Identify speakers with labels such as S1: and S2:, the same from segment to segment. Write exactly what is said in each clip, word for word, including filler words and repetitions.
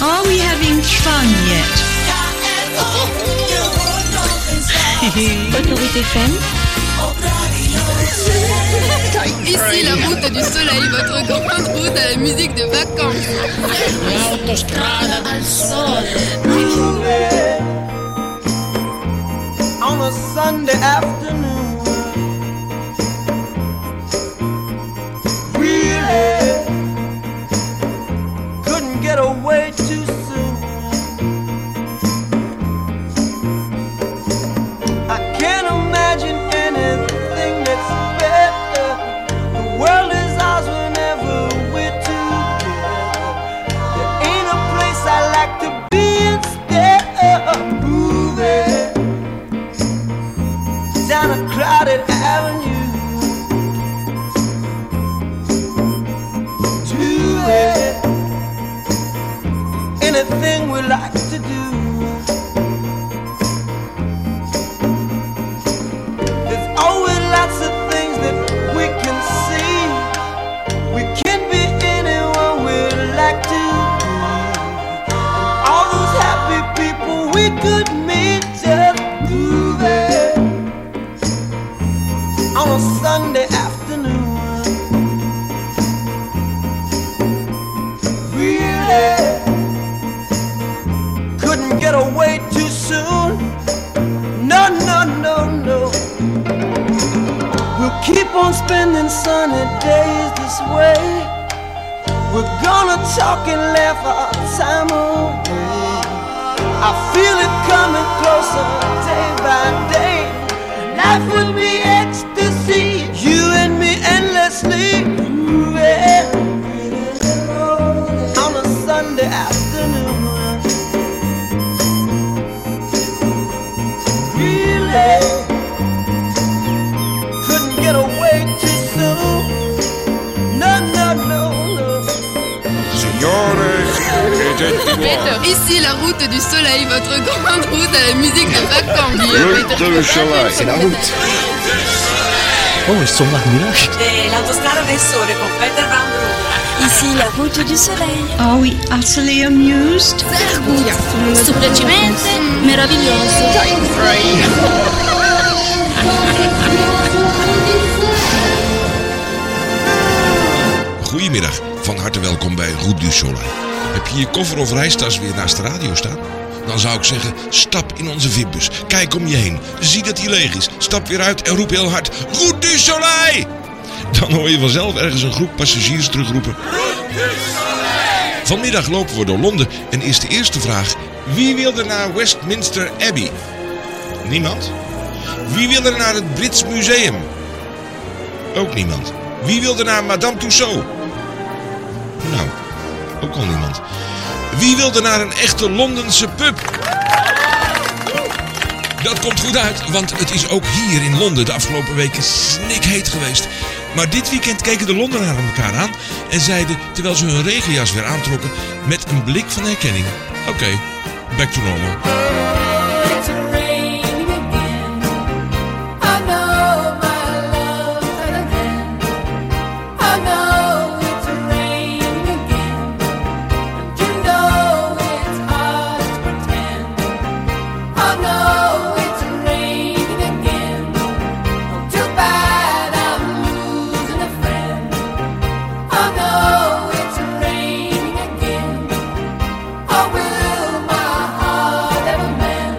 S1: Are we having fun yet?
S2: Autorité F M.
S3: Ici la route du soleil, votre grande route à la musique de vacances.
S4: L'autostrada del sole.
S5: On a Sunday afternoon, really couldn't get away too soon. I can't imagine anything that's better. The world is ours whenever we're together. There ain't a place I like to be instead of moving down a crowded avenue to it. Anything we like to do. There's always lots of things that we can see. We can be anyone we like to be. All those happy people we could meet just moving on a Sunday afternoon. Really couldn't get away too soon. No, no, no, no. We'll keep on spending sunny days this way. We're gonna talk and laugh our time away. I feel it coming closer day by day. Life would be ecstasy, you and me endlessly moving on a Sunday afternoon. Really couldn't get away too soon. No, no, no, no.
S6: Signore,
S3: Peter, ici la route du soleil, votre grande route à la musique de vacances.
S6: Route du soleil.
S7: C'est la route. Oh, het is zondagmiddag.
S8: L'autostrada del sole con Peter Van Broek.
S2: Ici la route du soleil.
S1: Are we utterly amused?
S2: Stupedemente meraviglioso.
S9: Goedemiddag, van harte welkom bij Route du Soleil. Heb je je koffer of reistas weer naast de radio staan? Dan zou ik zeggen, stap in onze V I P-bus. Kijk om je heen, zie dat die leeg is. Stap weer uit en roep heel hard, Route du Soleil! Dan hoor je vanzelf ergens een groep passagiers terugroepen. Route du Soleil! Vanmiddag lopen we door Londen en is de eerste vraag, wie wil er naar Westminster Abbey? Niemand? Wie wil er naar het Brits Museum? Ook niemand. Wie wil er naar Madame Tussauds? Nou, ook al niemand. Wie wil er naar een echte Londense pub? Dat komt goed uit, want het is ook hier in Londen de afgelopen weken snikheet geweest. Maar dit weekend keken de Londenaren elkaar aan en zeiden, terwijl ze hun regenjas weer aantrokken, met een blik van herkenning. Oké, okay, back to normal.
S10: Oh, will my heart ever mend?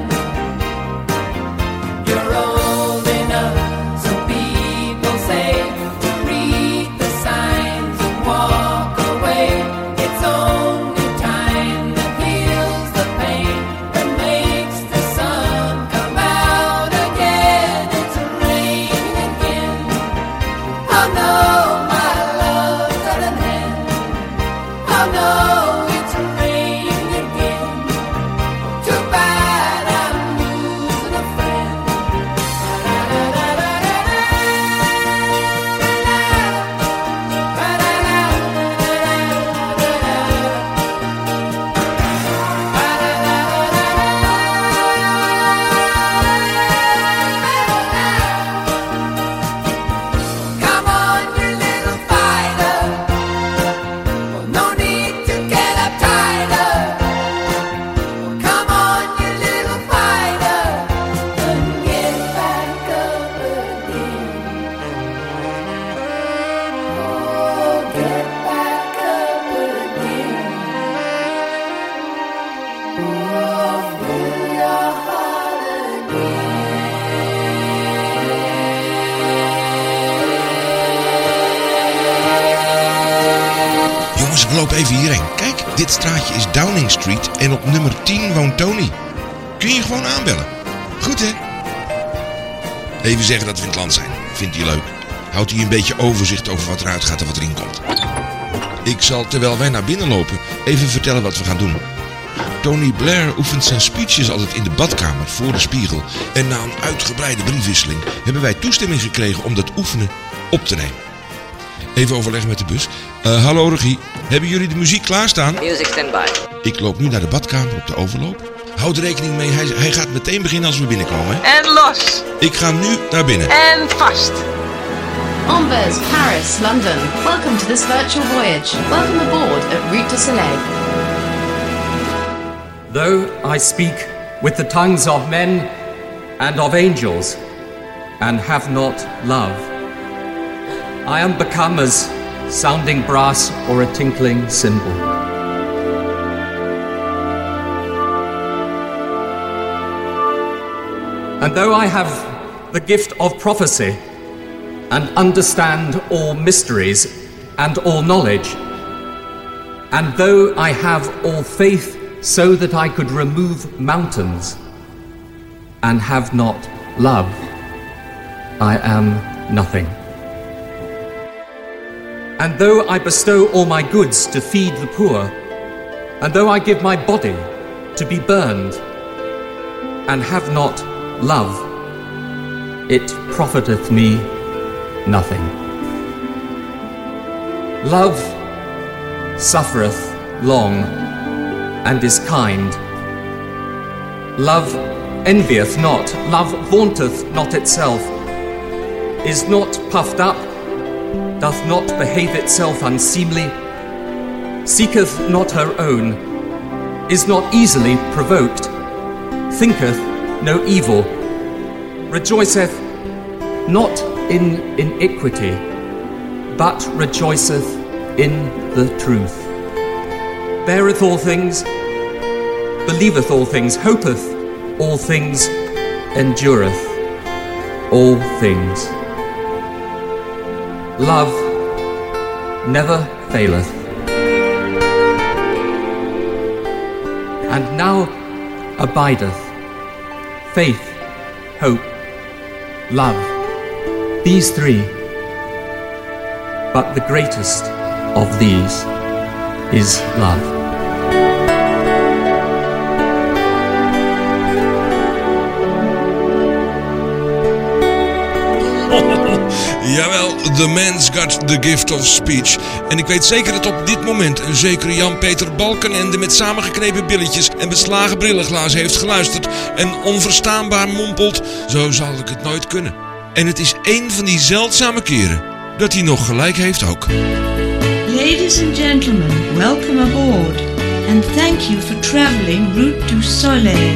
S9: loop even hierheen. Kijk, dit straatje is Downing Street en op nummer tien woont Tony. Kun je gewoon aanbellen. Goed, hè? Even zeggen dat we in het land zijn. Vindt hij leuk. Houdt hij een beetje overzicht over wat eruit gaat en wat erin komt. Ik zal, terwijl wij naar binnen lopen, even vertellen wat we gaan doen. Tony Blair oefent zijn speeches altijd in de badkamer voor de spiegel. En na een uitgebreide briefwisseling hebben wij toestemming gekregen om dat oefenen op te nemen. Even overleggen met de bus. Uh, hallo regie, hebben jullie de muziek klaarstaan?
S10: Music standby.
S9: Ik loop nu naar de badkamer op de overloop. Houd er rekening mee, hij, hij gaat meteen beginnen als we binnenkomen. Hè?
S10: En los.
S9: Ik ga nu naar binnen.
S10: En vast.
S11: Anvers, Paris, London. Welcome to this virtual voyage. Welcome aboard at Route du Soleil.
S12: Though I speak with the tongues of men and of angels, and have not love, I am become as sounding brass or a tinkling cymbal. And though I have the gift of prophecy, and understand all mysteries and all knowledge, and though I have all faith so that I could remove mountains, and have not love, I am nothing. And though I bestow all my goods to feed the poor, and though I give my body to be burned, and have not love, it profiteth me nothing. Love suffereth long, and is kind. Love envieth not, love vaunteth not itself, is not puffed up, doth not behave itself unseemly, seeketh not her own, is not easily provoked, thinketh no evil, rejoiceth not in iniquity, but rejoiceth in the truth, beareth all things, believeth all things, hopeth all things, endureth all things. Love never faileth. And now abideth faith, hope, love, these three, but the greatest of these is love.
S9: Jawel, the man's got the gift of speech. En ik weet zeker dat op dit moment een zekere Jan-Peter Balkenende met samengeknepen billetjes en beslagen brillenglazen heeft geluisterd en onverstaanbaar mompelt, zo zal ik het nooit kunnen. En het is één van die zeldzame keren dat hij nog gelijk heeft ook.
S1: Ladies and gentlemen, welcome aboard and thank you for traveling Route du Soleil.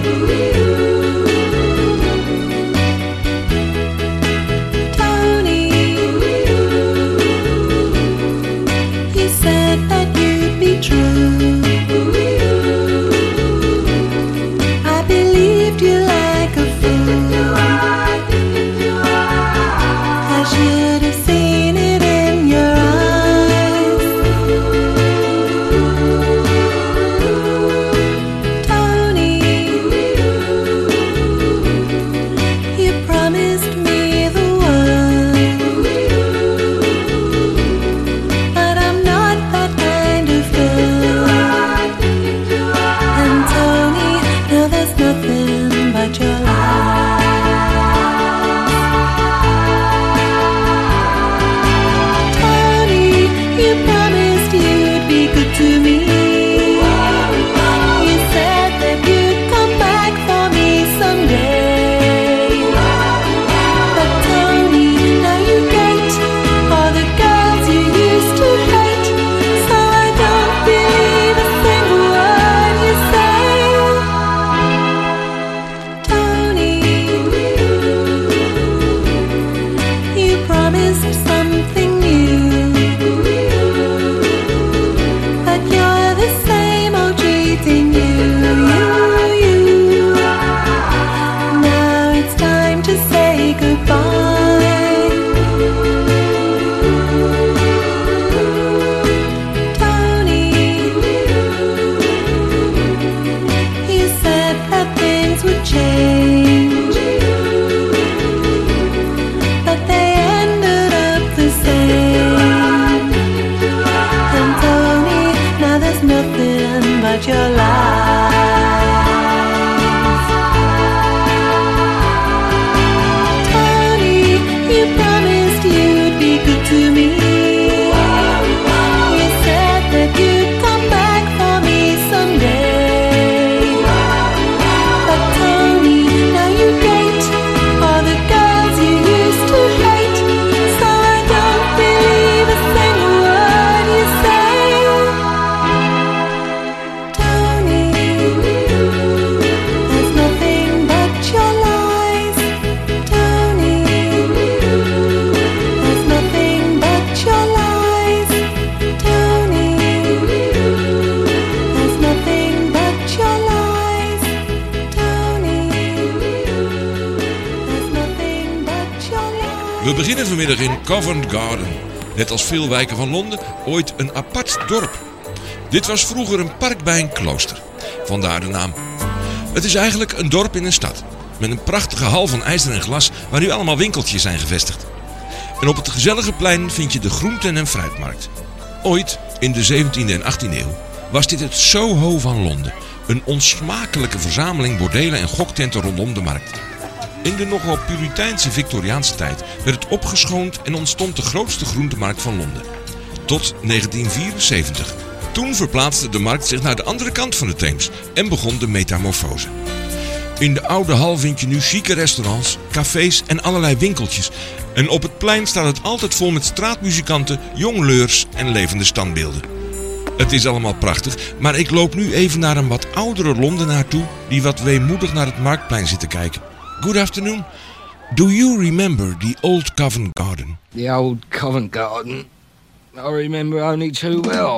S9: We beginnen vanmiddag in Covent Garden. Net als veel wijken van Londen, ooit een apart dorp. Dit was vroeger een park bij een klooster. Vandaar de naam. Het is eigenlijk een dorp in een stad. Met een prachtige hal van ijzer en glas waar nu allemaal winkeltjes zijn gevestigd. En op het gezellige plein vind je de groenten- en fruitmarkt. Ooit, in de zeventiende en achttiende eeuw, was dit het Soho van Londen. Een onsmakelijke verzameling bordelen en goktenten rondom de markt. In de nogal Puriteinse Victoriaanse tijd werd het opgeschoond en ontstond de grootste groentemarkt van Londen. Tot negentien vierenzeventig. Toen verplaatste de markt zich naar de andere kant van de Theems en begon de metamorfose. In de oude hal vind je nu chique restaurants, cafés en allerlei winkeltjes. En op het plein staat het altijd vol met straatmuzikanten, jongleurs en levende standbeelden. Het is allemaal prachtig, maar ik loop nu even naar een wat oudere Londenaar toe die wat weemoedig naar het marktplein zit te kijken. Good afternoon. Do you remember the old Covent Garden?
S10: The old Covent Garden? I remember only too well.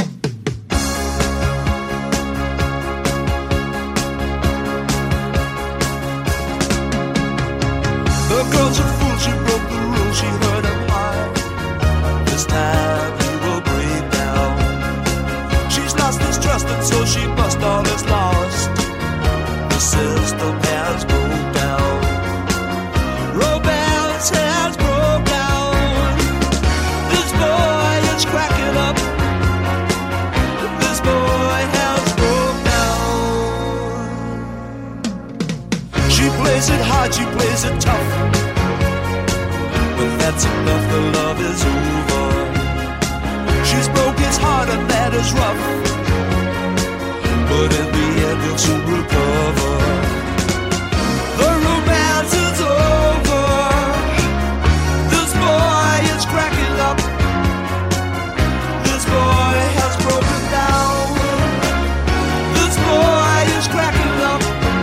S5: The girl's a fool, she broke the rules, she heard him high. This time he will break down. She's lost his trust and so she must all is lost. The system has broke down. Romance has broke down. This boy is cracking up. This boy has broke down. She plays it hard, she plays it tough. But that's enough, the love is over. She's broke his heart and that is rough. But in the end he'll soon recover. The romance is over. This boy is cracking up. This boy has broken down. This boy is cracking up.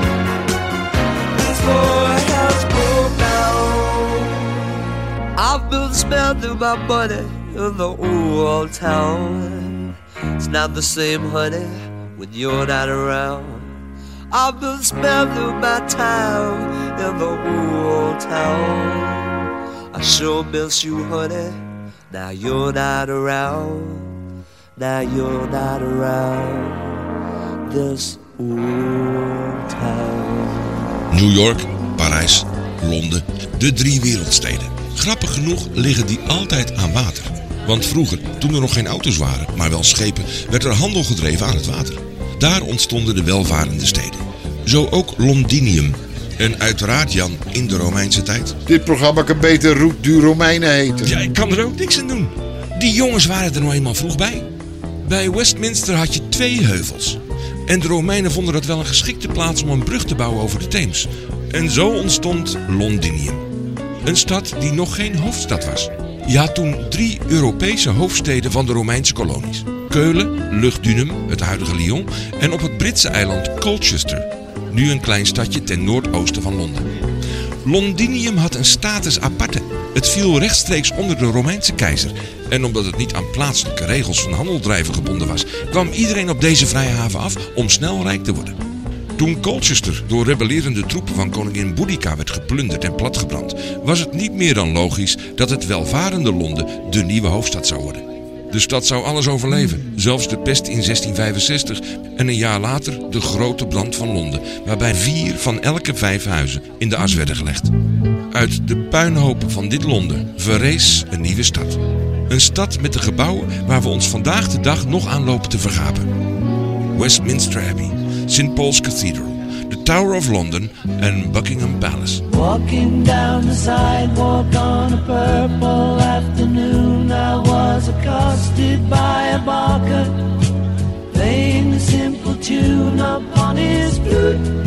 S5: This boy has broken down. I've been spending my money in the old town. It's not the same, honey, when you're not around. I've been spending my time in the old town. I sure miss you, honey. Now you're not around. Now you're not around this old town.
S9: New York, Parijs, Londen, de drie wereldsteden. Grappig genoeg liggen die altijd aan water. Want vroeger, toen er nog geen auto's waren, maar wel schepen, werd er handel gedreven aan het water. Daar ontstonden de welvarende steden. Zo ook Londinium. En uiteraard, Jan, in de Romeinse tijd.
S6: Dit programma kan beter Route du Romeinen heten.
S9: Ja, ik kan er ook niks aan doen. Die jongens waren er nou eenmaal vroeg bij. Bij Westminster had je twee heuvels. En de Romeinen vonden dat wel een geschikte plaats om een brug te bouwen over de Theems. En zo ontstond Londinium. Een stad die nog geen hoofdstad was. Je had toen drie Europese hoofdsteden van de Romeinse kolonies. Keulen, Lugdunum, het huidige Lyon, en op het Britse eiland Colchester, nu een klein stadje ten noordoosten van Londen. Londinium had een status aparte. Het viel rechtstreeks onder de Romeinse keizer. En omdat het niet aan plaatselijke regels van handeldrijven gebonden was, kwam iedereen op deze vrije haven af om snel rijk te worden. Toen Colchester door rebellerende troepen van koningin Boudica werd geplunderd en platgebrand, was het niet meer dan logisch dat het welvarende Londen de nieuwe hoofdstad zou worden. De stad zou alles overleven, zelfs de pest in zestien vijfenzestig en een jaar later de grote brand van Londen, waarbij vier van elke vijf huizen in de as werden gelegd. Uit de puinhopen van dit Londen verrees een nieuwe stad. Een stad met de gebouwen waar we ons vandaag de dag nog aan lopen te vergapen. Westminster Abbey, Saint Paul's Cathedral, the Tower of London en Buckingham Palace.
S5: Walking down the sidewalk on a purple afternoon, I was accosted by a barker playing a simple tune upon his flute.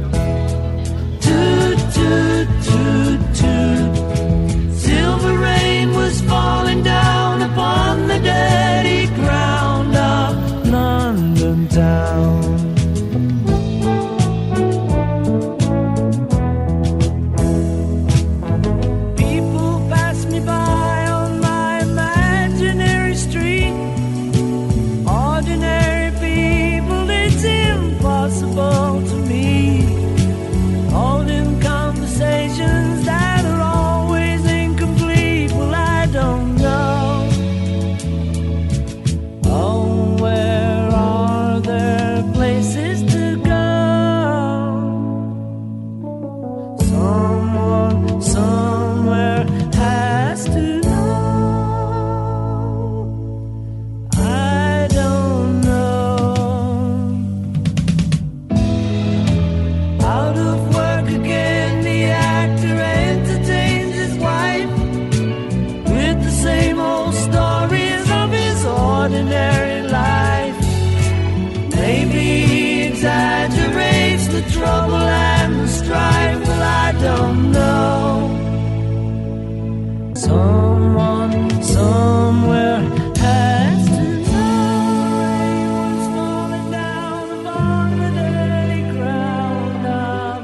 S5: Toot, toot, toot, toot. Silver rain was falling down upon the dirty ground of London town. People pass me by on my imaginary street. Ordinary people, it's impossible to meet. Holding conversations that are always incomplete. Well, I don't know. Oh, where are there places to go? Someone, somewhere has to know. I don't know. Out of work again, the actor entertains his wife with the same old stories of his ordinary life. Maybe he exaggerates the trouble and the strife. Well, I don't know. Someone, somewhere has to know. Rain was falling down upon the dirty ground of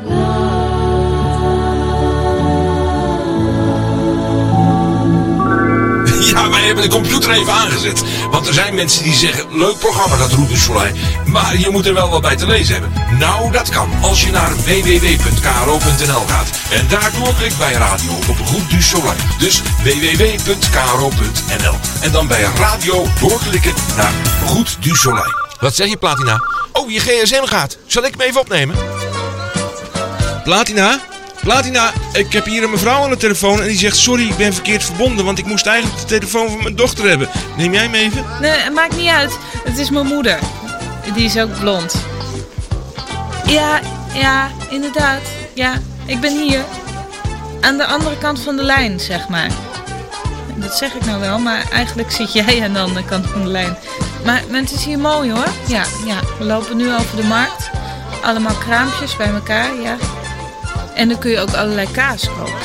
S9: Ja, wij hebben de computer even aangezet. Want er zijn mensen die zeggen, leuk programma dat Route du Soleil, maar je moet er wel wat bij te lezen hebben. Nou, dat kan als je naar w w w punt k r o punt n l gaat. En daar doorklikt bij radio op Route du Soleil. Dus w w w punt k r o punt n l. En dan bij radio doorklikken naar Route du Soleil. Wat zeg je, Platina? Oh, je G S M gaat. Zal ik hem even opnemen? Platina? Platina, ik heb hier een mevrouw aan de telefoon en die zegt, sorry, ik ben verkeerd verbonden, want ik moest eigenlijk de telefoon van mijn dochter hebben. Neem jij hem even?
S13: Nee, het maakt niet uit. Het is mijn moeder. Die is ook blond. Ja, ja, inderdaad. Ja, ik ben hier. Aan de andere kant van de lijn, zeg maar. Dat zeg ik nou wel, maar eigenlijk zit jij aan de andere kant van de lijn. Maar, maar het is hier mooi hoor. Ja, ja, we lopen nu over de markt. Allemaal kraampjes bij elkaar, ja. En dan kun je ook allerlei kaas kopen.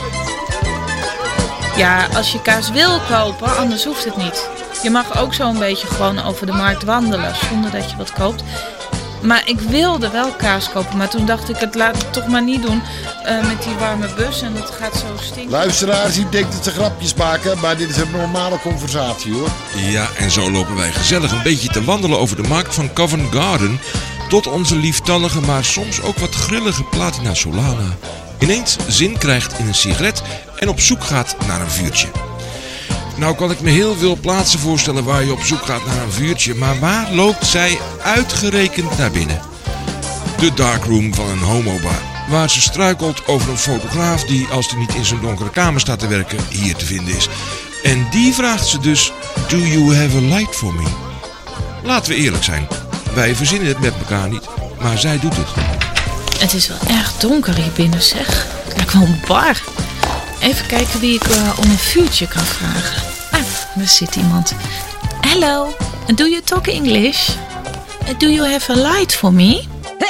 S13: Ja, als je kaas wil kopen, anders hoeft het niet. Je mag ook zo een beetje gewoon over de markt wandelen, zonder dat je wat koopt. Maar ik wilde wel kaas kopen, maar toen dacht ik, het laat ik toch maar niet doen uh, met die warme bus en dat gaat zo stinken.
S6: Luisteraars, ik denk dat ze grapjes maken, maar dit is een normale conversatie hoor.
S9: Ja, en zo lopen wij gezellig een beetje te wandelen over de markt van Covent Garden, tot onze lieftallige, maar soms ook wat grillige Platina Solana ineens zin krijgt in een sigaret en op zoek gaat naar een vuurtje. Nou kan ik me heel veel plaatsen voorstellen waar je op zoek gaat naar een vuurtje, maar waar loopt zij uitgerekend naar binnen? De darkroom van een homobar, waar ze struikelt over een fotograaf die, als hij niet in zijn donkere kamer staat te werken, hier te vinden is. En die vraagt ze dus, do you have a light for me? Laten we eerlijk zijn, wij verzinnen het met elkaar niet, maar zij doet het.
S13: Het is wel erg donker hier binnen, zeg. Het lijkt wel een bar. Even kijken wie ik uh, om een vuurtje kan vragen. Ah, daar zit iemand. Hello, do you talk English? Do you have a light for me?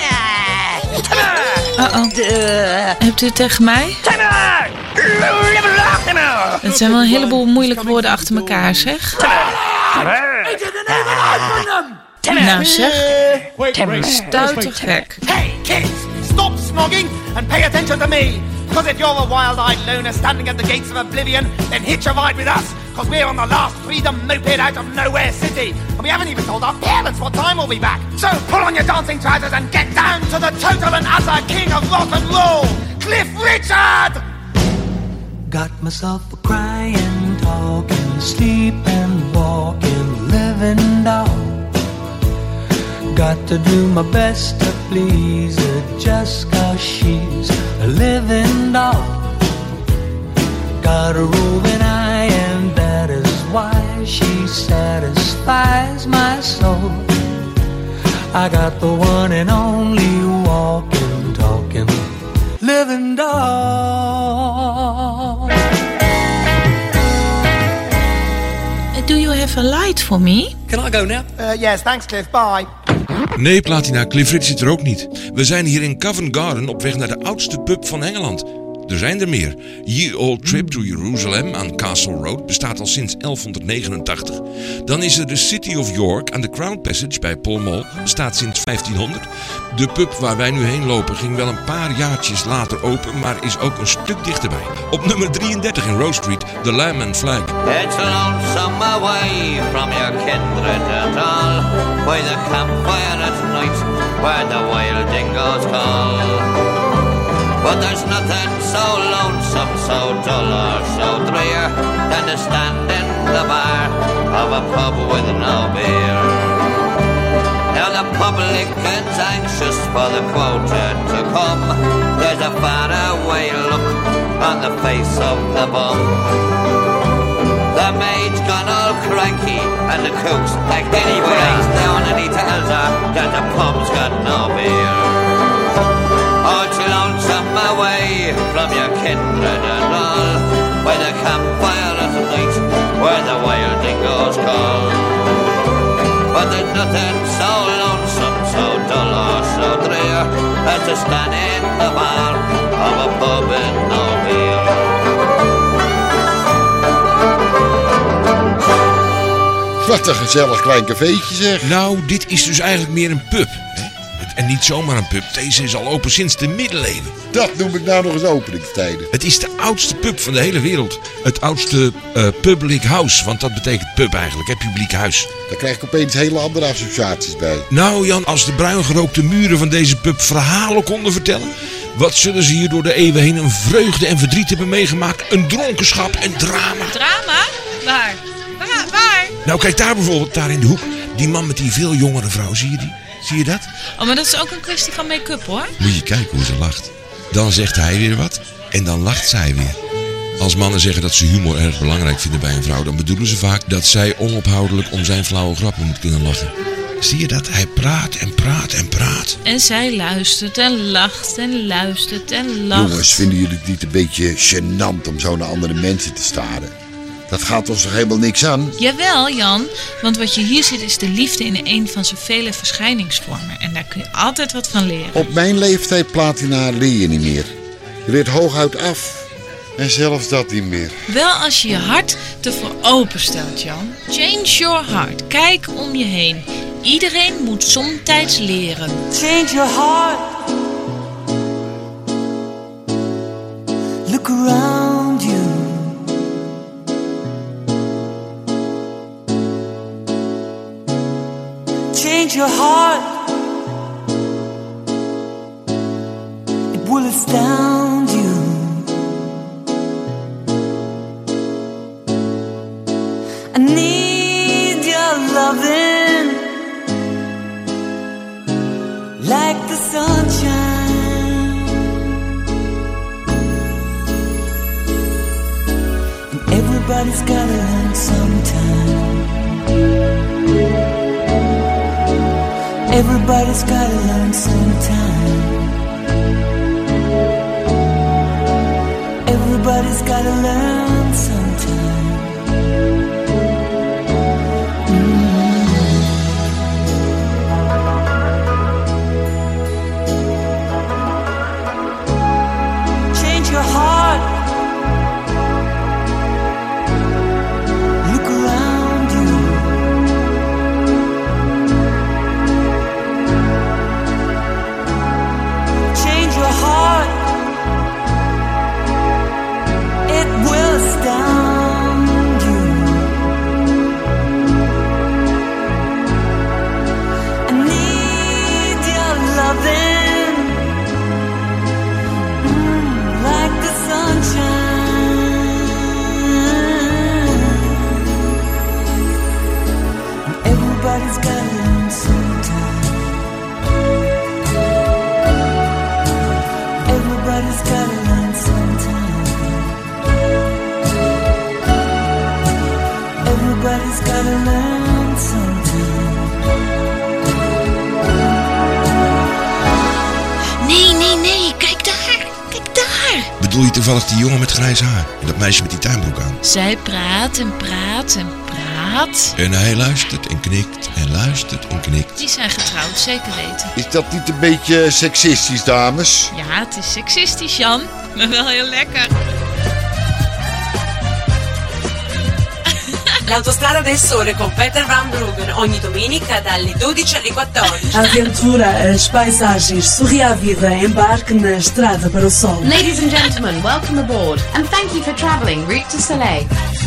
S13: Uh-oh. Hebt u het tegen mij? Het zijn wel een heleboel moeilijke woorden achter elkaar, zeg. Nou zeg, stuiter gek.
S14: Hey kids, stop snogging and pay attention to me. Because if you're a wild-eyed loner standing at the gates of oblivion, then hitch a ride with us. Because we're on the last freedom moped out of Nowhere City. And we haven't even told our parents what time we'll be back. So pull on your dancing trousers and get down to the total and utter king of rock and roll, Cliff Richard!
S5: Got myself a crying, talking, sleeping, walking, living doll. Got to do my best to please her just cause she's a living doll. Got a roving eye and that is why she satisfies my soul.
S15: I got the one and only walking, talking, living doll.
S13: Do you have a light for me?
S15: Can I go now?
S14: Uh, yes, thanks, Cliff. Bye.
S9: Nee, Platina, Cliff Richard zit er ook niet. We zijn hier in Covent Garden op weg naar de oudste pub van Engeland. Er zijn er meer. Ye Old Trip to Jerusalem aan Castle Road bestaat al sinds elfhonderd negenentachtig. Dan is er de City of York aan de Crown Passage bij Pall Mall. Bestaat sinds vijftienhonderd. De pub waar wij nu heen lopen ging wel een paar jaartjes later open, maar is ook een stuk dichterbij. Op nummer drieëndertig in Rose Street, The Lamb and Flag.
S16: It's a lonesome away from your kindred and all, by the campfire at night, where the wild dingoes call. But there's nothing so lonesome, so dull or so drear, than to stand in the bar of a pub with no beer. Now the publican's anxious for the quota to come. There's a faraway look on the face of the bum. The maid's gone all cranky and the cook's like anywhere he's down and he tells her that the pub's got no beer. Oh, it's lonesome away from your kindred and all, by the campfire at night, where the wild dingoes call. But there's nothing so lonesome, so dull or so drear, as to stand in the bar of a pub with no beer.
S6: Wat een gezellig klein cafeetje zeg.
S9: Nou, dit is dus eigenlijk meer een pub. En niet zomaar een pub, deze is al open sinds de middeleeuwen.
S6: Dat noem ik nou nog eens openingstijden.
S9: Het is de oudste pub van de hele wereld. Het oudste uh, public house, want dat betekent pub eigenlijk, hè, publiek huis.
S6: Daar krijg ik opeens hele andere associaties bij.
S9: Nou Jan, als de bruin gerookte muren van deze pub verhalen konden vertellen, wat zullen ze hier door de eeuwen heen een vreugde en verdriet hebben meegemaakt, een dronkenschap en drama.
S13: Drama? Waar? Waar? Waar?
S9: Nou kijk daar bijvoorbeeld, daar in de hoek, die man met die veel jongere vrouw, zie je die? Zie je dat?
S13: Oh, maar dat is ook een kwestie van make-up, hoor.
S9: Moet je kijken hoe ze lacht. Dan zegt hij weer wat en dan lacht zij weer. Als mannen zeggen dat ze humor erg belangrijk vinden bij een vrouw, dan bedoelen ze vaak dat zij onophoudelijk om zijn flauwe grappen moet kunnen lachen. Zie je dat? Hij praat en praat en praat.
S13: En zij luistert en lacht en luistert en lacht.
S6: Jongens, vinden jullie het niet een beetje gênant om zo naar andere mensen te staren? Dat gaat ons toch helemaal niks aan?
S13: Jawel, Jan. Want wat je hier ziet is de liefde in een van zijn vele verschijningsvormen. En daar kun je altijd wat van leren.
S6: Op mijn leeftijd, Platina, leer je niet meer. Je leert hooguit af. En zelfs dat niet meer.
S13: Wel als je je hart ervoor openstelt, Jan. Change your heart. Kijk om je heen. Iedereen moet somtijds leren.
S5: Change your heart. Look around you. Change your heart. It will astound you. I need your loving like the sunshine. And everybody's gotta learn sometime. Everybody's gotta learn sometime. Everybody's gotta learn sometime. Mm-hmm. Change your heart. Look around you. Your heart, it will astound you. I need your loving, mm, like the sunshine. And everybody's got to learn sometime. Everybody's gotta learn sometime. Everybody's gotta learn sometime.
S9: bedoel je toevallig die jongen met grijs haar en dat meisje met die tuinbroek aan?
S13: Zij praat en praat en praat.
S9: En hij luistert en knikt en luistert en knikt.
S13: Die zijn getrouwd, zeker weten.
S6: Is dat niet een beetje seksistisch, dames?
S13: Ja, het is seksistisch, Jan. Maar wel heel lekker.
S8: L'Autostrada del Sole con Peter Van Bruggen ogni domenica dalle dodici alle quattordici.
S17: Aventura, as paisagens, sorri à vida, embarque na estrada para o sol.
S11: Ladies and gentlemen, welcome aboard and thank you for travelling Route du Soleil.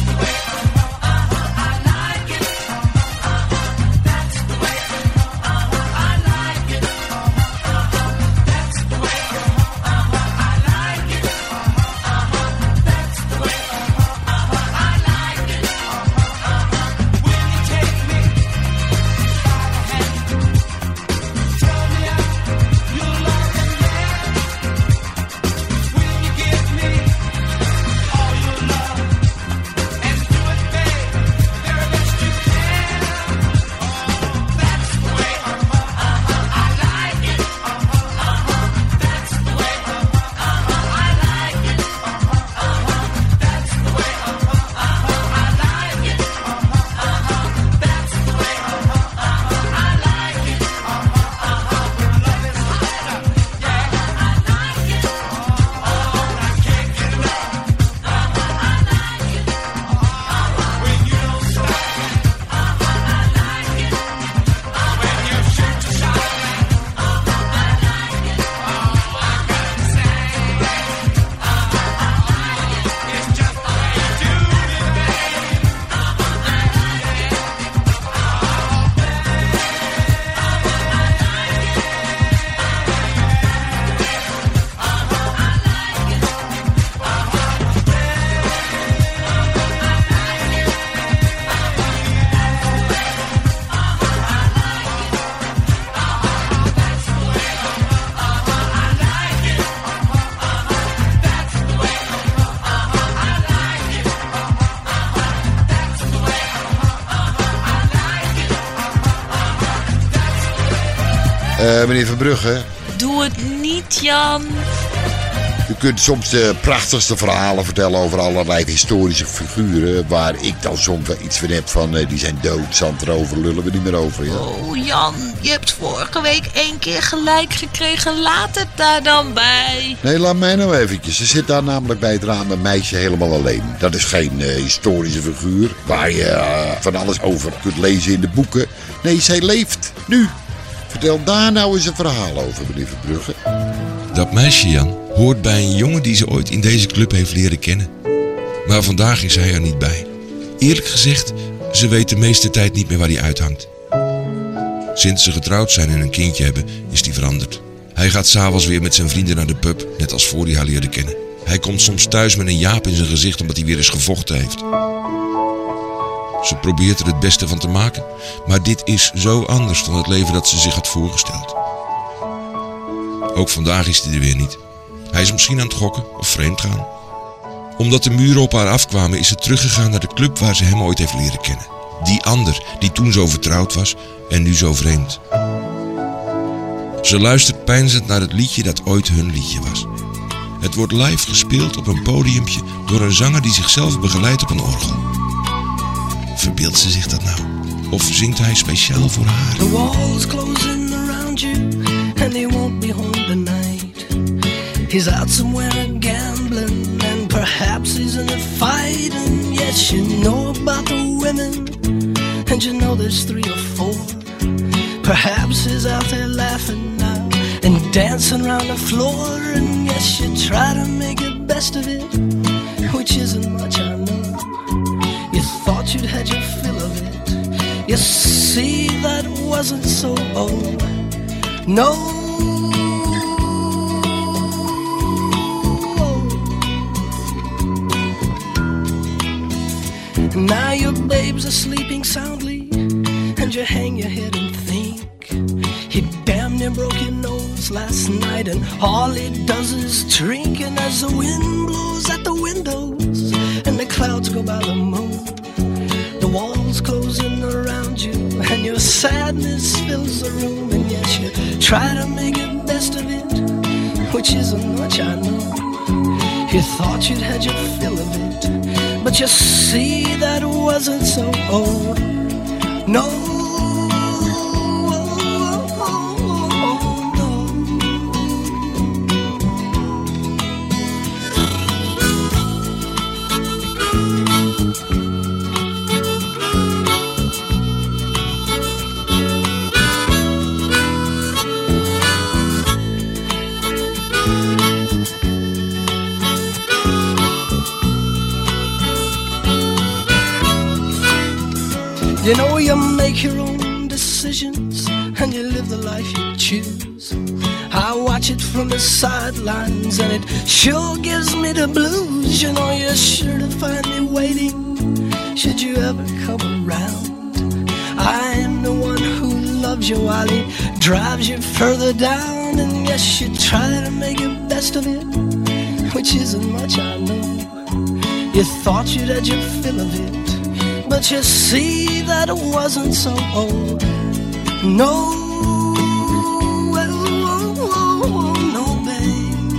S6: Uh, meneer Verbrugge.
S13: Doe het niet, Jan.
S6: U kunt soms de prachtigste verhalen vertellen over allerlei historische figuren. Waar ik dan soms wel iets van heb van uh, die zijn dood. Zand erover lullen we niet meer over. Ja?
S13: Oh Jan, je hebt vorige week één keer gelijk gekregen. Laat het daar dan bij.
S6: Nee, laat mij nou eventjes. Ze zit daar namelijk bij het raam een meisje helemaal alleen. Dat is geen uh, historische figuur waar je uh, van alles over kunt lezen in de boeken. Nee, zij leeft nu. Vertel daar nou eens een verhaal over, meneer Verbrugge.
S9: Dat meisje, Jan, hoort bij een jongen die ze ooit in deze club heeft leren kennen. Maar vandaag is hij er niet bij. Eerlijk gezegd, ze weet de meeste tijd niet meer waar hij uithangt. Sinds ze getrouwd zijn en een kindje hebben, is hij veranderd. Hij gaat s'avonds weer met zijn vrienden naar de pub, net als voor hij haar leerde kennen. Hij komt soms thuis met een jaap in zijn gezicht omdat hij weer eens gevochten heeft. Ze probeert er het beste van te maken, maar dit is zo anders dan het leven dat ze zich had voorgesteld. Ook vandaag is hij er weer niet. Hij is misschien aan het gokken of vreemd gaan. Omdat de muren op haar afkwamen is ze teruggegaan naar de club waar ze hem ooit heeft leren kennen. Die ander die toen zo vertrouwd was en nu zo vreemd. Ze luistert peinzend naar het liedje dat ooit hun liedje was. Het wordt live gespeeld op een podiumpje door een zanger die zichzelf begeleidt op een orgel. Verbeeldt ze zich dat nou? Of zingt hij speciaal voor haar?
S15: The walls closing around you and he won't be home tonight. He's out somewhere gambling and perhaps he's in a fight. And yes, you know about the women and you know there's three or four. Perhaps he's out there laughing now and dancing around the floor. And yes, you try to make the best of it, which isn't much, I know. You thought you'd had your fill of it. You see, that wasn't so old. No. Now your babes are sleeping soundly and you hang your head and think he damn near broke your nose last night and all he does is drink. And as the wind blows at the windows and the clouds go by the moon, the walls closing around you and your sadness fills the room. And yes, you try to make the best of it, which isn't much, I know. You thought you'd had your fill of it, but you see that wasn't so. Oh, no. You know you make your own decisions and you live the life you choose. I watch it from the sidelines and it sure gives me the blues. You know you're sure to find me waiting should you ever come around. I'm the one who loves you while he drives you further down. And yes, you try to make the best of it, which isn't much, I know. You thought you'd had your fill of it, but you see that it wasn't so. Oh, no, oh, oh, oh, no, babe.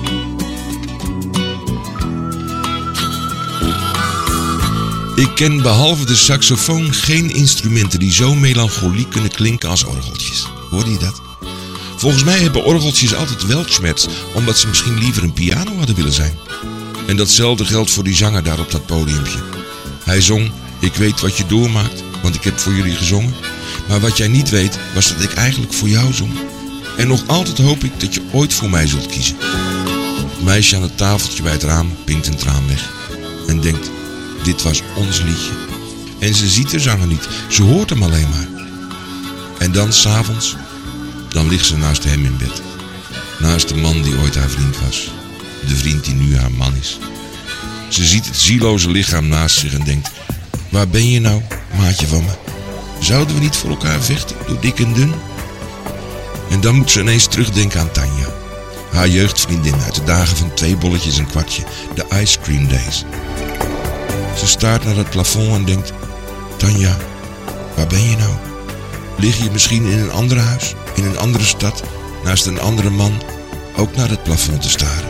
S9: Ik ken behalve de saxofoon geen instrumenten die zo melancholiek kunnen klinken als orgeltjes. Hoorde je dat? Volgens mij hebben orgeltjes altijd weltschmerz, omdat ze misschien liever een piano hadden willen zijn. En datzelfde geldt voor die zanger daar op dat podiumpje. Hij zong: ik weet wat je doormaakt, want ik heb voor jullie gezongen. Maar wat jij niet weet, was dat ik eigenlijk voor jou zong. En nog altijd hoop ik dat je ooit voor mij zult kiezen. Het meisje aan het tafeltje bij het raam pinkt een traan weg. En denkt, dit was ons liedje. En ze ziet de zanger niet, ze hoort hem alleen maar. En dan 's avonds, dan ligt ze naast hem in bed. Naast de man die ooit haar vriend was. De vriend die nu haar man is. Ze ziet het zieloze lichaam naast zich en denkt, waar ben je nou, maatje van me? Zouden we niet voor elkaar vechten, door dik en dun? En dan moet ze ineens terugdenken aan Tanja. Haar jeugdvriendin uit de dagen van twee bolletjes en kwartje, de ice cream days. Ze staart naar het plafond en denkt, Tanja, waar ben je nou? Lig je misschien in een ander huis, in een andere stad, naast een andere man, ook naar het plafond te staren?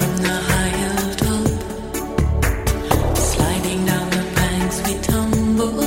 S18: Sliding down the banks we tumble.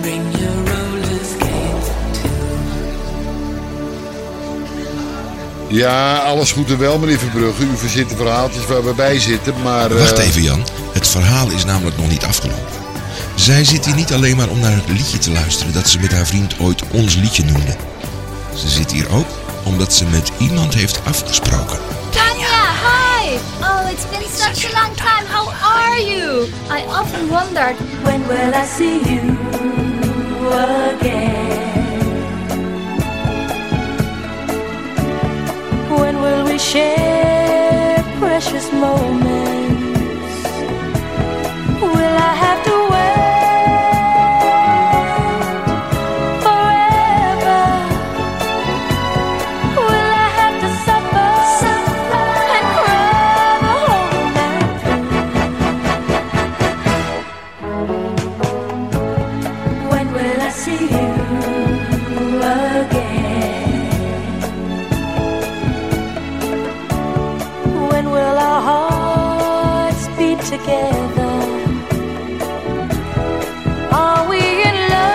S15: bring your roller skates too.
S6: Ja, alles goed en wel, meneer Verbrugge. U verzint de verhaaltjes waar we bij zitten, maar...
S9: Wacht
S6: uh...
S9: even, Jan. Het verhaal is namelijk nog niet afgelopen. Zij zit hier niet alleen maar om naar het liedje te luisteren dat ze met haar vriend ooit ons liedje noemde. Ze zit hier ook omdat ze met iemand heeft afgesproken.
S18: Tanya, hi! Oh, it's been such a long time. How are you? I often wondered, when will I see you again?
S19: When will we share precious moments? Will I have to together? Are we in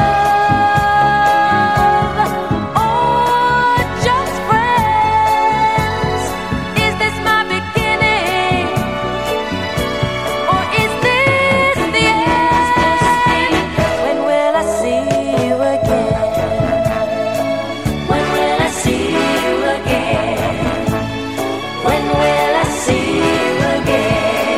S19: love or just friends? Is this my beginning or is this the end? When will I see you again? When will I see you again? When will I see you again?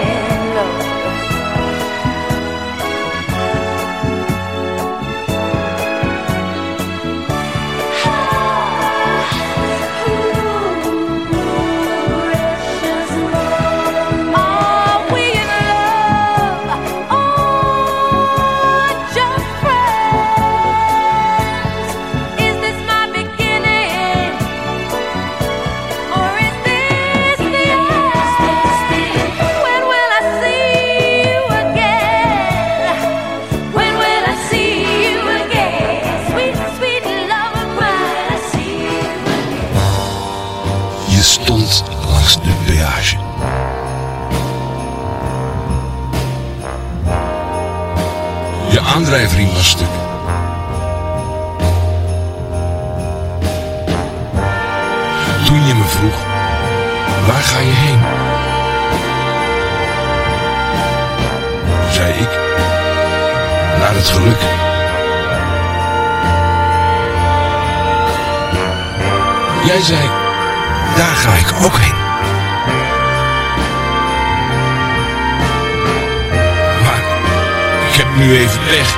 S9: Je stond langs de peage. Je aandrijfriem was stuk. Toen je me vroeg, waar ga je heen? Zei ik, naar het geluk. Jij zei, daar ga ik ook heen. Maar ik heb nu even pech.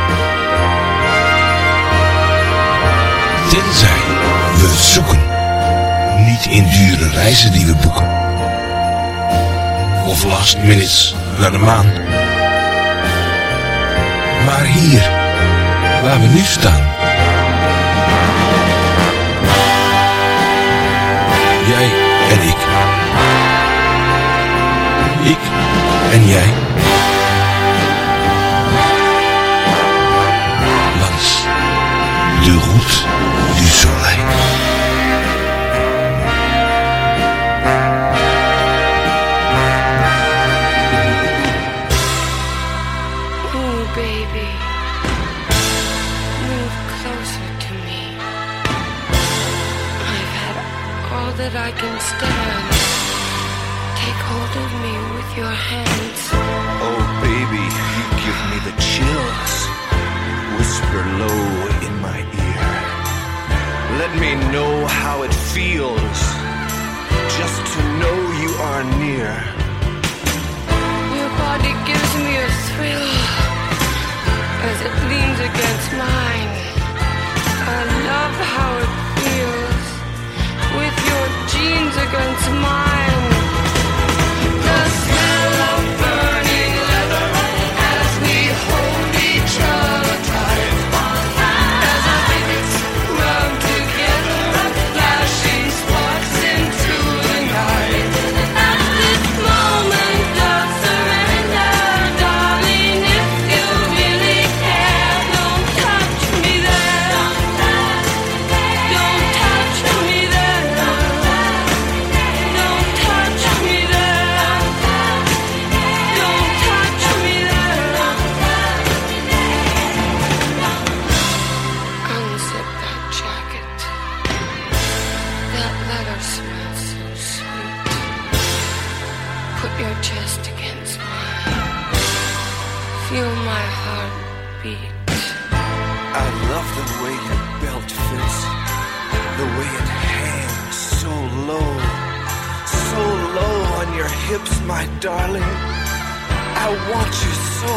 S9: Tenzij we zoeken. Niet in dure reizen die we boeken. Of last minutes naar de maan. Maar hier, waar we nu staan. Jij en ik. Ik en jij. Langs de route du soleil.
S19: Oh, baby. Move closer to me. I've had all that I can stand. Take hold of me with your hands.
S20: Oh baby, you give me the chills. Whisper low in my ear. Let me know how it feels just to know you are near.
S19: Your body gives me a thrill as it leans against mine. I love how it feels with your jeans against mine. The smell of burning leather as we hold each other tight. As our fingers rub together, flashing sparks into the night. At this moment of surrender, darling, if you really care, don't touch
S20: hips, my darling. I want you so.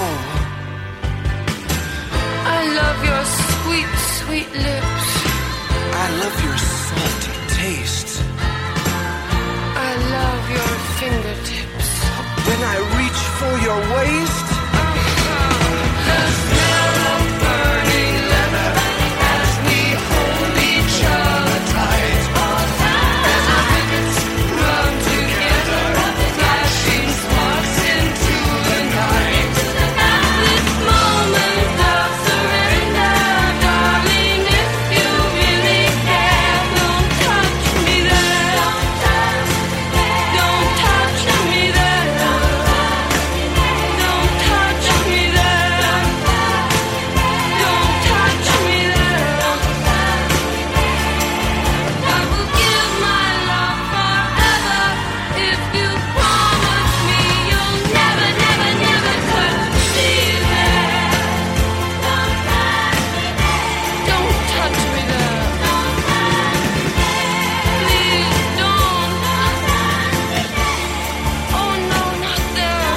S19: I love your sweet, sweet lips.
S20: I love your salty taste.
S19: I love your fingertips.
S20: When I reach for your waist,
S19: the smell of burning leather as we hold each other tight. As our rivets run together, flashing sparks into the night. This moment of surrender, darling, if you really care, don't touch me there. Don't touch me there. Don't touch me there. Don't touch me there. I will give my love forever if you promise me you'll never, never, never touch me there. Don't touch me there. Please don't. Oh no, not there.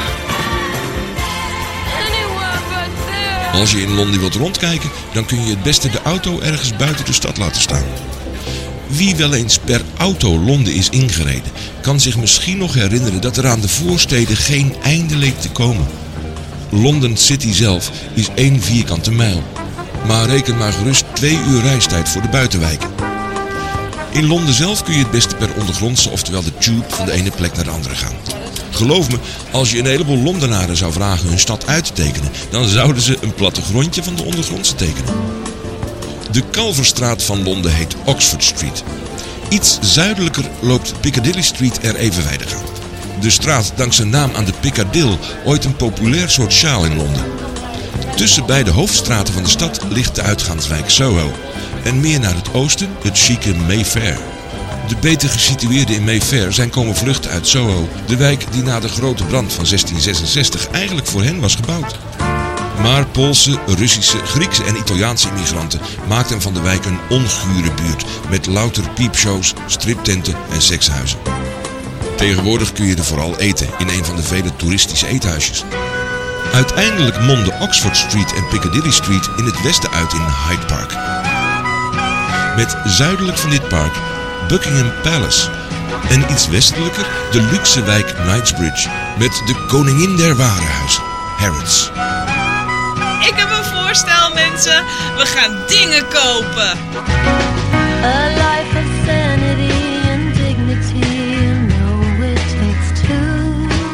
S19: Anywhere but there.
S9: Als je in Londen wilt rondkijken, dan kun je het beste de auto ergens buiten de stad laten staan. Wie wel eens per auto Londen is ingereden, kan zich misschien nog herinneren dat er aan de voorsteden geen einde leek te komen. London City zelf is één vierkante mijl, maar reken maar gerust twee uur reistijd voor de buitenwijken. In Londen zelf kun je het beste per ondergrondse, oftewel de tube, van de ene plek naar de andere gaan. Geloof me, als je een heleboel Londenaren zou vragen hun stad uit te tekenen, dan zouden ze een plattegrondje van de ondergrondse tekenen. De Kalverstraat van Londen heet Oxford Street. Iets zuidelijker loopt Piccadilly Street er evenwijdig aan. De straat dankt zijn naam aan de Piccadille, ooit een populair soort sjaal in Londen. Tussen beide hoofdstraten van de stad ligt de uitgaanswijk Soho en meer naar het oosten het chique Mayfair. De beter gesitueerden in Mayfair zijn komen vluchten uit Soho, de wijk die na de grote brand van zestien zesenzestig eigenlijk voor hen was gebouwd. Maar Poolse, Russische, Griekse en Italiaanse immigranten maakten van de wijk een ongure buurt met louter piepshows, striptenten en sekshuizen. Tegenwoordig kun je er vooral eten in een van de vele toeristische eethuisjes. Uiteindelijk monden Oxford Street en Piccadilly Street in het westen uit in Hyde Park. Met zuidelijk van dit park Buckingham Palace en iets westelijker de luxe wijk Knightsbridge met de koningin der warenhuizen, Harrods.
S13: Ik heb een voorstel, mensen. We gaan dingen kopen.
S18: A life of sanity and dignity, you know it takes two.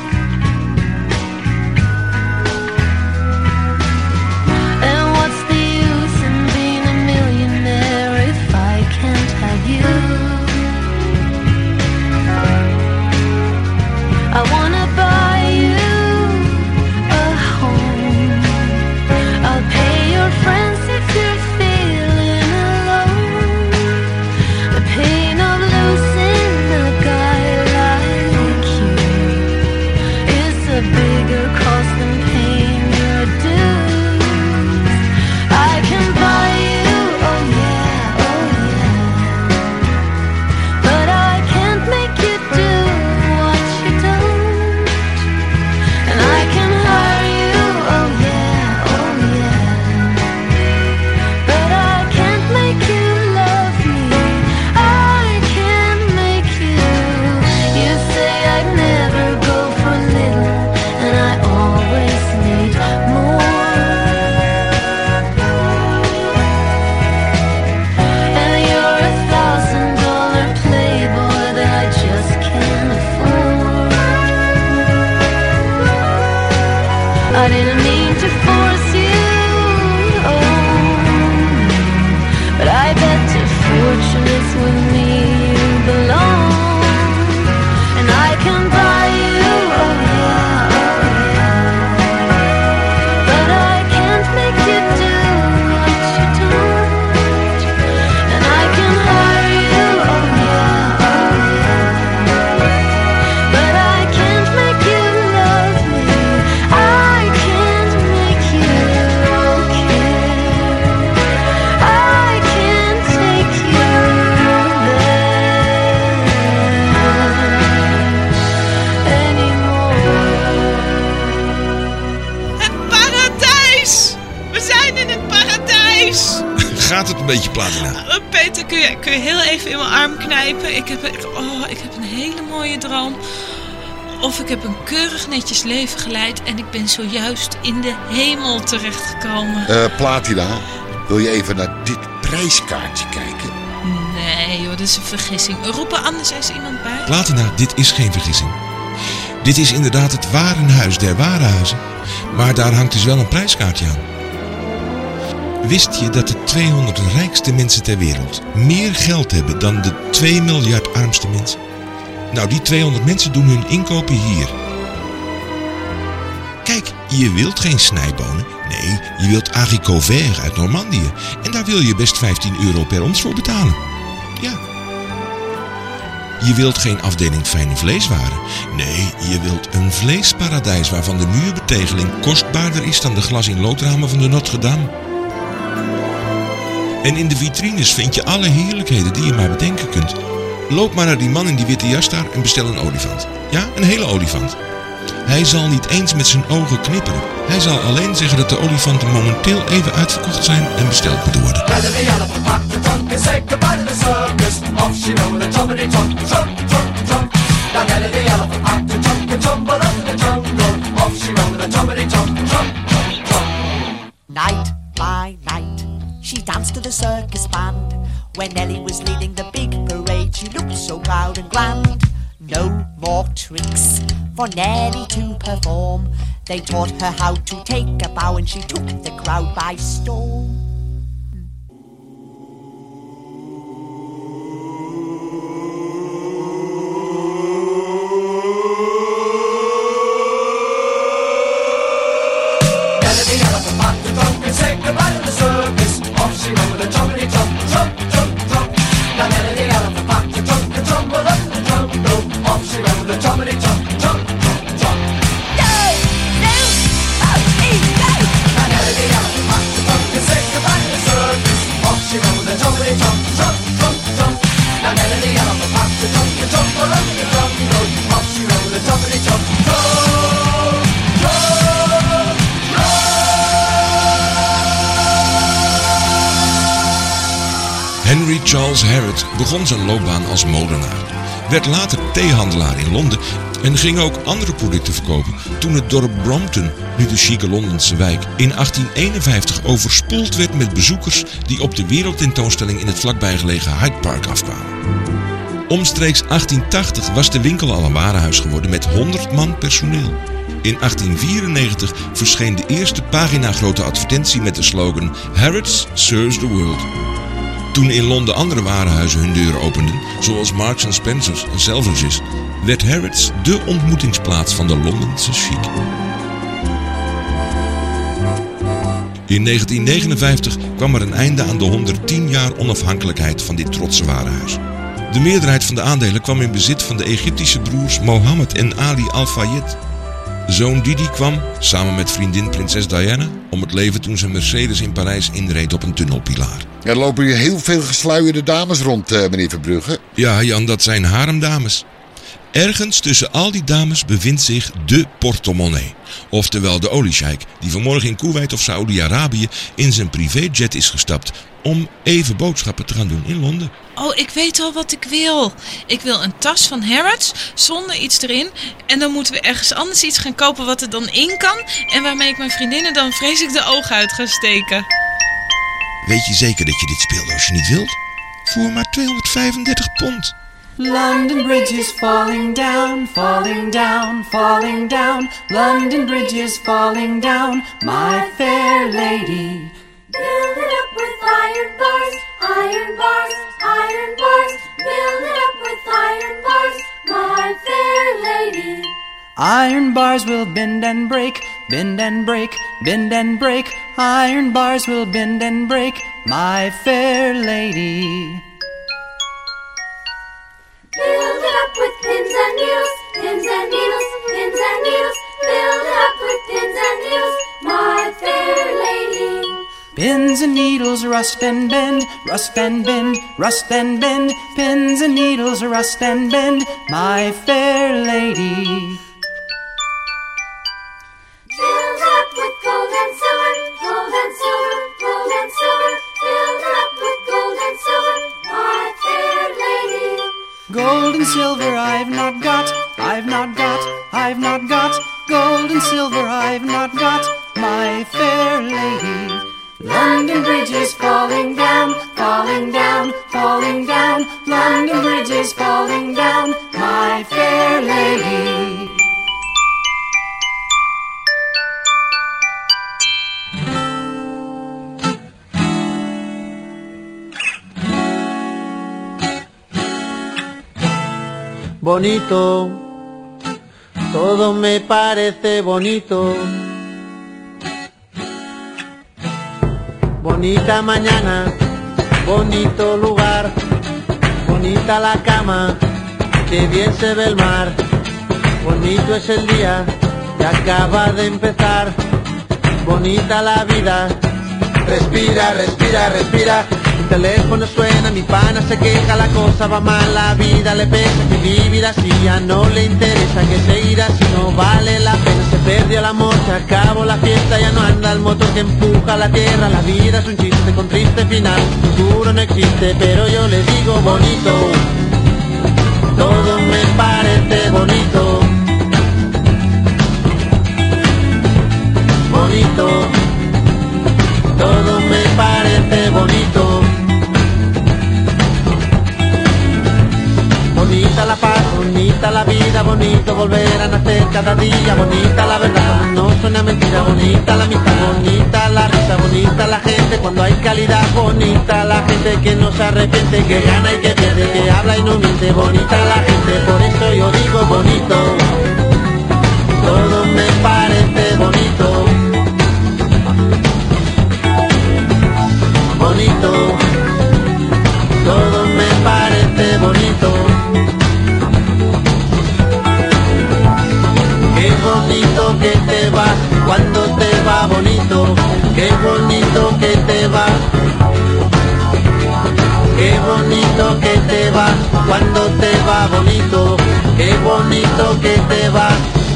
S18: And what's the use in being a millionaire if I can't have you? I wanna buy you a home. I'll pay your friends if you're feeling alone. The pain of losing
S9: gaat het een beetje, Platina?
S13: Uh, Peter, kun je, kun je heel even in mijn arm knijpen? Ik heb, ik, oh, ik heb een hele mooie droom. Of ik heb een keurig netjes leven geleid en ik ben zojuist in de hemel terechtgekomen.
S6: Uh, Platina, wil je even naar dit prijskaartje kijken?
S13: Nee joh, dat is een vergissing. Roep er anders eens iemand bij.
S9: Platina, dit is geen vergissing. Dit is inderdaad het warenhuis der warenhuizen. Maar daar hangt dus wel een prijskaartje aan. Wist je dat de tweehonderd rijkste mensen ter wereld meer geld hebben dan de twee miljard armste mensen? Nou, die tweehonderd mensen doen hun inkopen hier. Kijk, je wilt geen snijbonen. Nee, je wilt haricots verts uit Normandië. En daar wil je best vijftien euro per ons voor betalen. Ja. Je wilt geen afdeling fijne vleeswaren. Nee, je wilt een vleesparadijs waarvan de muurbetegeling kostbaarder is dan de glas in loodramen van de Notre Dame. En in de vitrines vind je alle heerlijkheden die je maar bedenken kunt. Loop maar naar die man in die witte jas daar en bestel een olifant. Ja, een hele olifant. Hij zal niet eens met zijn ogen knipperen. Hij zal alleen zeggen dat de olifanten momenteel even uitverkocht zijn en besteld moeten worden.
S21: Night by night, she danced to the circus band. When Nellie was leading the big parade, she looked so proud and grand. No more tricks for Nellie to perform. They taught her how to take a bow and she took the crowd by storm.
S5: Nellie the elephant packed the trunk and said goodbye to the circus. Off she went with a trumpety trump, trump, trump, trump. Now Nellie the elephant packed the trunk and tumbled up the jungle. Off she went with a trumpety trump, trump, trump, trump. Go, go, oh, hey, go. Now Nellie the elephant packed the trunk and said goodbye to the circus. Off she went with a trumpety trump, trump, trump, trump. Now Nellie the elephant packed the trunk and tumbled up the jungle. Off she went with a trumpety trump, trump, trump, trump.
S9: Henry Charles Harrod begon zijn loopbaan als molenaar, werd later theehandelaar in Londen en ging ook andere producten verkopen toen het dorp Brompton, nu de chique Londense wijk, in achttien eenenvijftig overspoeld werd met bezoekers die op de wereldtentoonstelling in het vlakbijgelegen Hyde Park afkwamen. Omstreeks achttien tachtig was de winkel al een warenhuis geworden met honderd man personeel. In achttien vierennegentig verscheen de eerste paginagrote advertentie met de slogan Harrods Serves the World. Toen in Londen andere warenhuizen hun deuren openden, zoals Marks and Spencer's en Selfridges, werd Harrods de ontmoetingsplaats van de Londense chic. In negentien negenenvijftig kwam er een einde aan de honderdtien jaar onafhankelijkheid van dit trotse warenhuis. De meerderheid van de aandelen kwam in bezit van de Egyptische broers Mohammed en Ali Al-Fayed. Zoon Didi kwam, samen met vriendin prinses Diana, om het leven toen zijn Mercedes in Parijs inreed op een tunnelpilaar.
S6: Er lopen hier heel veel gesluierde dames rond, uh, meneer Verbrugge.
S9: Ja, Jan, dat zijn haremdames. Ergens tussen al die dames bevindt zich de portemonnee. Oftewel de oliesjeik, die vanmorgen in Kuwait of Saoedi-Arabië in zijn privéjet is gestapt om even boodschappen te gaan doen in Londen.
S13: Oh, ik weet al wat ik wil. Ik wil een tas van Harrods zonder iets erin. En dan moeten we ergens anders iets gaan kopen wat er dan in kan. En waarmee ik mijn vriendinnen dan vreselijk de ogen uit ga steken.
S9: Weet je zeker dat je dit speeldoosje niet wilt? Voor maar tweehonderdvijfendertig pond.
S5: London Bridge is falling down, falling down, falling down. London Bridge is falling down, my fair lady.
S19: Build it up with iron bars, iron bars, iron bars. Build it up with iron bars, my fair lady.
S5: Iron bars will bend and break, bend and break, bend and break. Iron bars will bend and break, my fair lady.
S19: Build it up with pins and needles, pins and needles, pins and needles. Build it up with pins and needles, my fair lady.
S5: Pins and needles rust and bend, rust and bend, rust and bend. Pins and needles rust and bend, my fair lady.
S19: Build it up with gold and silver, gold and silver, gold and silver. Build it up
S5: Gold and silver I've not got, I've not got, I've not got. Gold and silver I've not got, my fair lady. London Bridge is falling down, falling down, falling down. London Bridge is falling down, my fair lady.
S4: Bonito, todo me parece bonito. Bonita mañana, bonito lugar, bonita la cama, que bien se ve el mar. Bonito es el día que acaba de empezar, bonita la vida. Respira, respira, respira. Mi teléfono suena, mi pana se queja, la cosa va mal, la vida le pesa, que vivir así ya no le interesa, que seguir así no vale la pena. Se perdió el amor, se acabó la fiesta, ya no anda el motor que empuja la tierra. La vida es un chiste con triste final, futuro no existe, pero yo le digo bonito. Todo me parece bonito. Bonito. Todo me parece bonito. Bonita la paz, bonita la vida, bonito volver a nacer cada día. Bonita la verdad, no suena mentira. Bonita la amistad, bonita la risa, bonita la gente cuando hay calidad. Bonita la gente que no se arrepiente, que gana y que pierde, que habla y no miente. Bonita la gente, por eso yo digo bonito. Todo me parece bonito. Bonito, todo me parece bonito. Qué bonito que te vas cuando te va bonito. Qué bonito que te vas. Qué bonito que te vas cuando te va bonito. Qué bonito que te vas.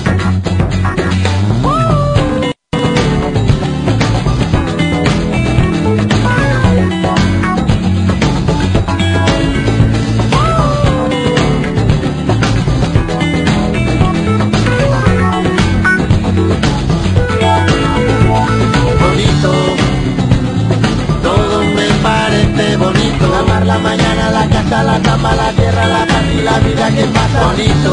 S4: La mañana, la casa, la cama, la tierra, la paz y la vida que pasa. Bonito,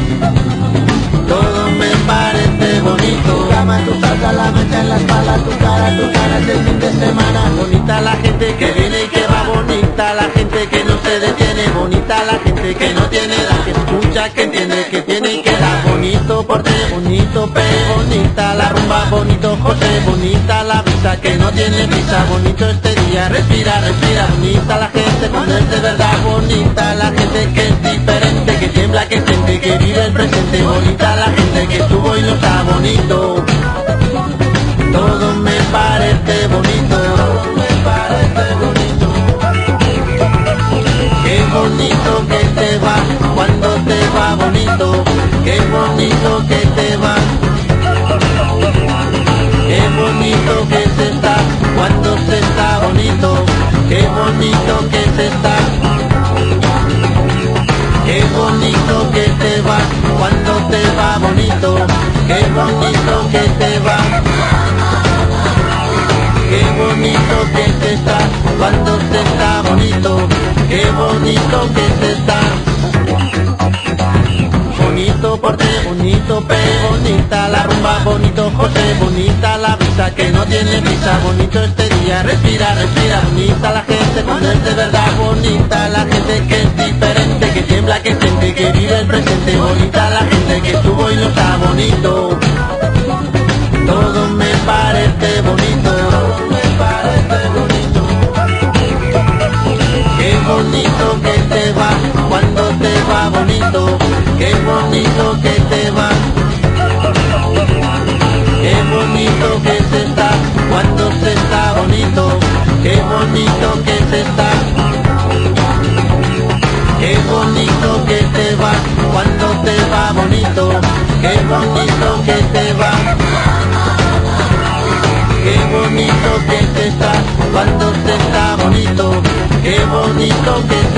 S4: todo me parece bonito. Tu cama, tu salsa, la mancha en la espalda, tu cara, tu cara es el fin de semana. Bonita la gente que viene y que va, bonita la gente que no se detiene. Bonita la gente que no tiene edad, que escucha, que entiende, que tiene y que da. Bonito porte, bonito pe, bonita la rumba, bonito José, bonita la vista que no tiene prisa. Bonito este día, respira, respira. Bonita la gente cuando es de verdad, bonita la gente que es diferente, que tiembla, que siente, que vive el presente. Bonita la gente que estuvo y no está bonito. Todo me parece bonito. Todo me parece bonito. Qué bonito que te va cuando te va bonito. Qué bonito que te va. Qué bonito que se está cuando se está bonito. Qué bonito que se está. Qué bonito que te va cuando te va bonito. Qué bonito que te va. Qué bonito que te está cuando te está bonito. Qué bonito que te está. Bonito porte, bonito pe, bonita la rumba, bonito José, bonita la vista que no tiene prisa. Bonito este día, respira, respira. Bonita la gente cuando es de verdad, bonita la gente que es diferente, que tiembla, que siente, que vive el presente. Bonita la gente que estuvo y no está bonito. Todo me parece bonito. Todo me parece bonito. Qué bonito que te va cuando te va bonito. Qué bonito que te va. Qué bonito que se está cuando se está bonito. Qué bonito que se está. Qué bonito que te va cuando te va bonito. Qué bonito que te va. Qué bonito que te está cuando te está bonito. Qué bonito que